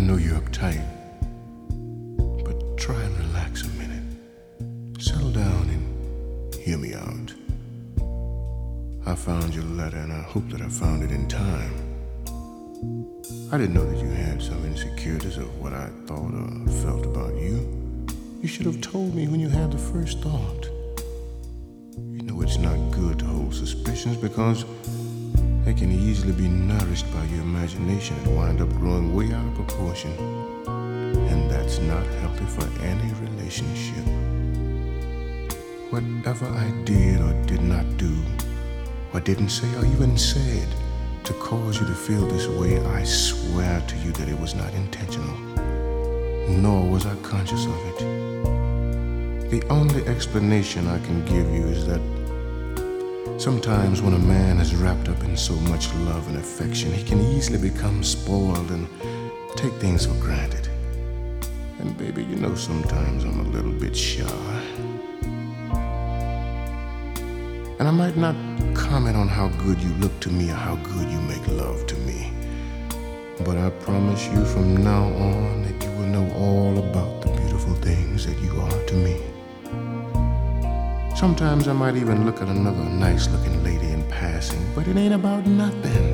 know you're uptight, but try and relax a minute. Settle down and hear me out. I found your letter and I hope that I found it in time. I didn't know that you had some insecurities of what I thought or felt about you. You should have told me when you had the first thought. You know it's not good to hold suspicions because they can easily be nourished by your imagination and wind up growing way out of proportion. And that's not healthy for any relationship. Whatever I did or did not do, or didn't say or even said to cause you to feel this way, I swear to you that it was not intentional, nor was I conscious of it. The only explanation I can give you is that sometimes when a man is wrapped up in so much love and affection, he can easily become spoiled and take things for granted. And baby, you know sometimes I'm a little bit shy. And I might not comment on how good you look to me or how good you make love to me, but I promise you from now on that you will know all about the beautiful things that you are to me. Sometimes I might even look at another nice-looking lady in passing, but it ain't about nothing.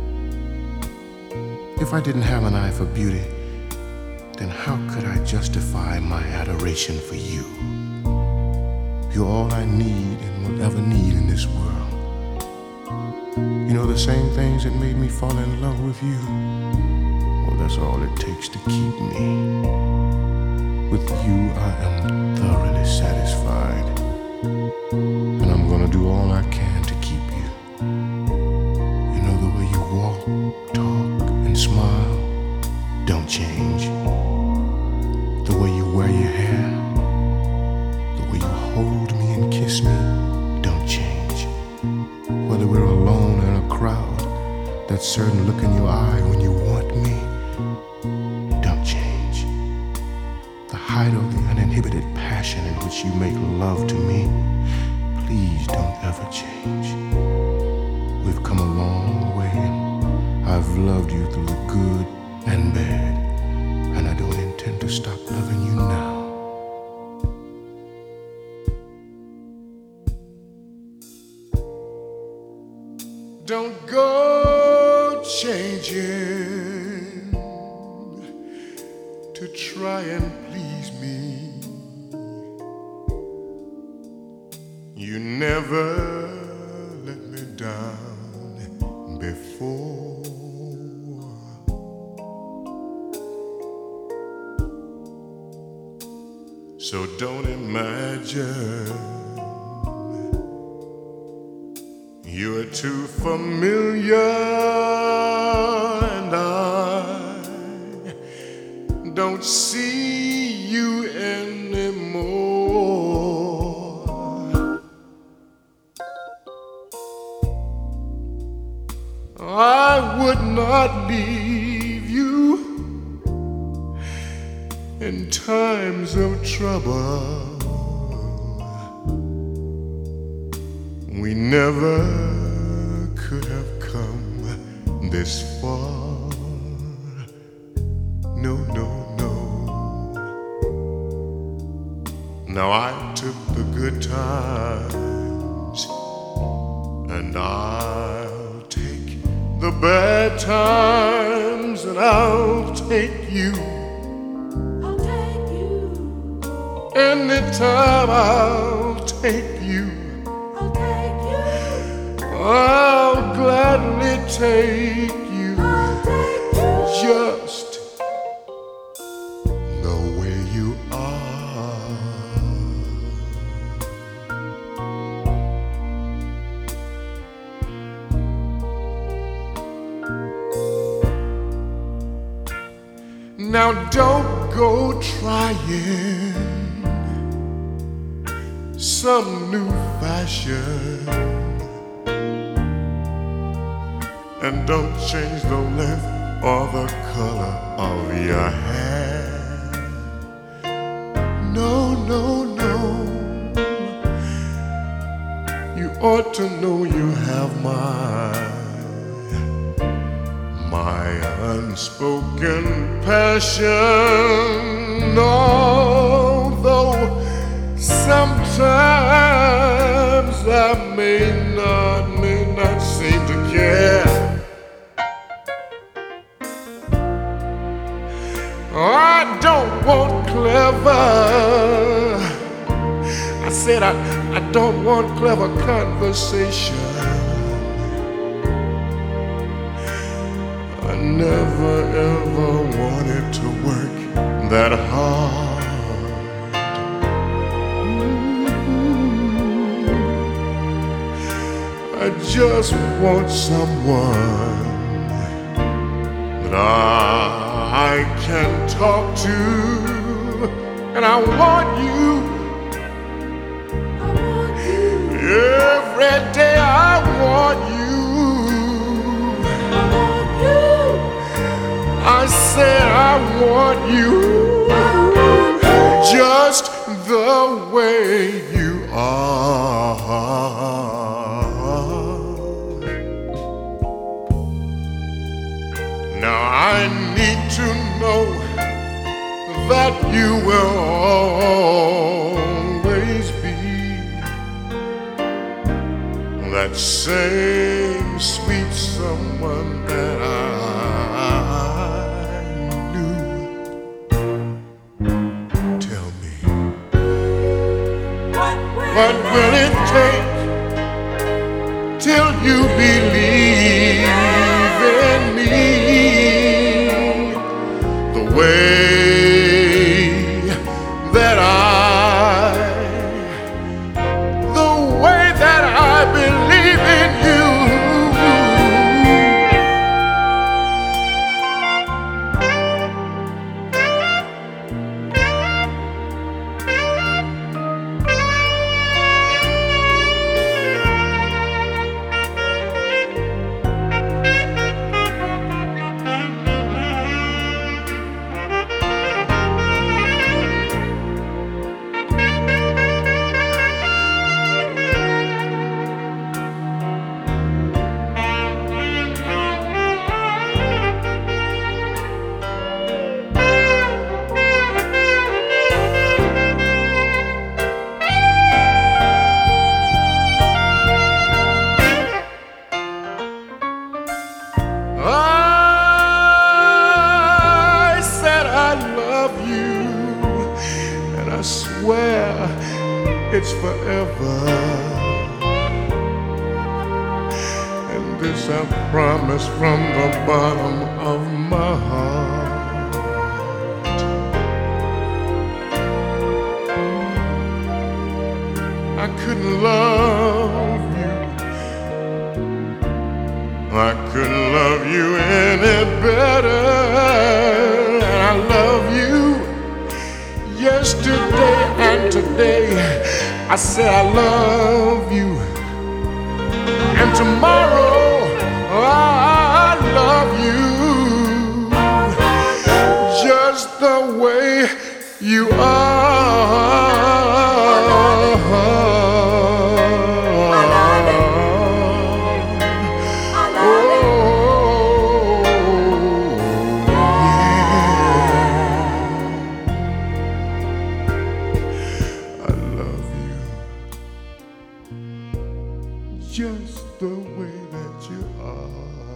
If I didn't have an eye for beauty, then how could I justify my adoration for you? You're all I need and will ever need in this world. You know the same things that made me fall in love with you? Well, that's all it takes to keep me. With you, I am thoroughly satisfied. And I'm gonna do all I can to keep you. You know the way you walk, talk, and smile don't change. The way you wear your hair, the way you hold me and kiss me don't change. Whether we're alone or in a crowd, that certain look in your eye when you want me don't change. The height of the uninhibited passion in which you make love to me, please don't ever change. We've come a long way and I've loved you through the good and bad, and I don't intend to stop loving you now. Don't go changing to try and please me. You never let me down before. So don't imagine you're too familiar, and I don't see you anymore. I would not leave you in times of trouble. We never could have come this far. No, no, no. Now I took the good times, and I'll take the bad times, and I'll take you. Anytime I'll take you. I'll gladly take you. Just the way you are. Now don't go trying some new fashion, and don't change the length or the color of your hair. No, no, no. You ought to know you have my unspoken passion, although sometimes I may not seem to care. I don't want clever. I said I don't want clever conversation. I never ever wanted to work that hard. I just want someone that I can talk to, and I want you. Every day I want you. I said I want you, just the way you are. Now I need to know that you will always be that same sweet someone that I knew. Tell me, what will it take till you believe in me the way that I believe in you? I said I love you, and I swear it's forever. And this I promise from the bottom of my heart. I couldn't love you, I couldn't love you any better. And I love you yesterday and today. I said I love you, and tomorrow I love you, just the way you are. Just the way that you are.